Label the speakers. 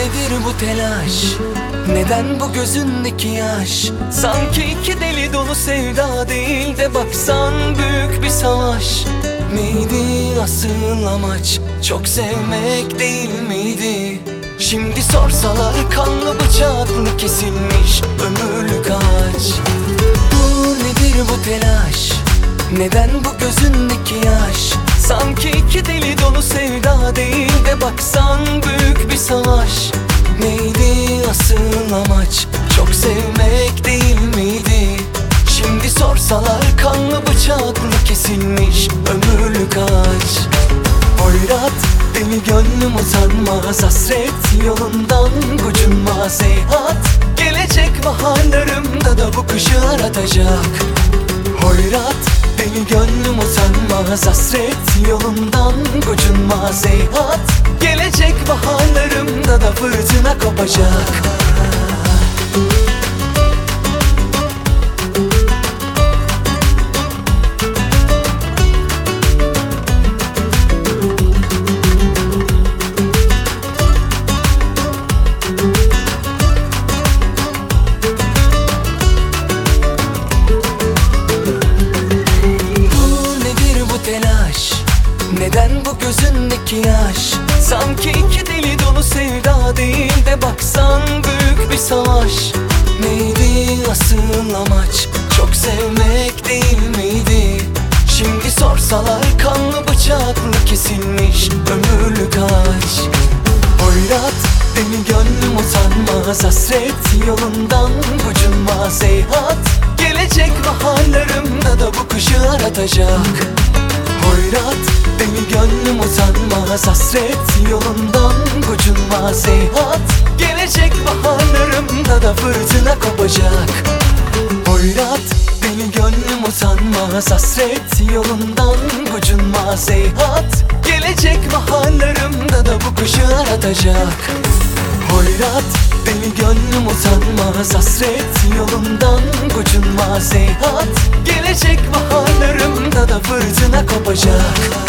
Speaker 1: nedir bu telaş? Neden bu gözündeki yaş? Sanki iki deli dolu sevda değil de baksan büyük bir savaş. Miydi asıl amaç çok sevmek değil miydi? Şimdi sorsalar kanlı bıçaklı kesilmiş ömürlük ağaç. Bu nedir bu telaş? Neden bu gözündeki yaş? Sanki iki deli dolu sevda değil de baksan büyük bir savaş. Neydi asıl amaç? Çok sevmek değil miydi? Şimdi sorsalar kanlı bıçaklı kesilmiş ömürlük ağaç. Hoyrat deli gönlüm utanmaz, hasret yolundan gocunmaz heyhat. Gelecek baharlarımda da bu kışı aratacak. Hoyrat deli gönlüm utanmaz, hasret yolundan gocunmaz heyhat. Gelecek baharlarımda da fırtına kopacak. Neden bu gözündeki yaş? Sanki iki deli dolu sevda değil de baksan büyük bir savaş. Neydi asıl amaç? Çok sevmek değil miydi? Şimdi sorsalar kanlı bıçaklı kesilmiş ömürlük ağaç. Hoyrat deli gönlüm utanmaz, hasret yolundan gocunmaz heyhat. Gelecek baharlarımda da bu kışı aratacak. Hoyrat deli gönlüm utanmaz, hasret yolundan gocunmaz heyhat. Gelecek baharlarımda da fırtına kopacak. Hoyrat deli gönlüm utanmaz, hasret yolundan gocunmaz heyhat. Gelecek baharlarımda da bu kışı aratacak. Hoyrat deli gönlüm utanmaz, hasret yolundan gocunmaz heyhat. Gelecek baharlarımda da fırtına kopacak.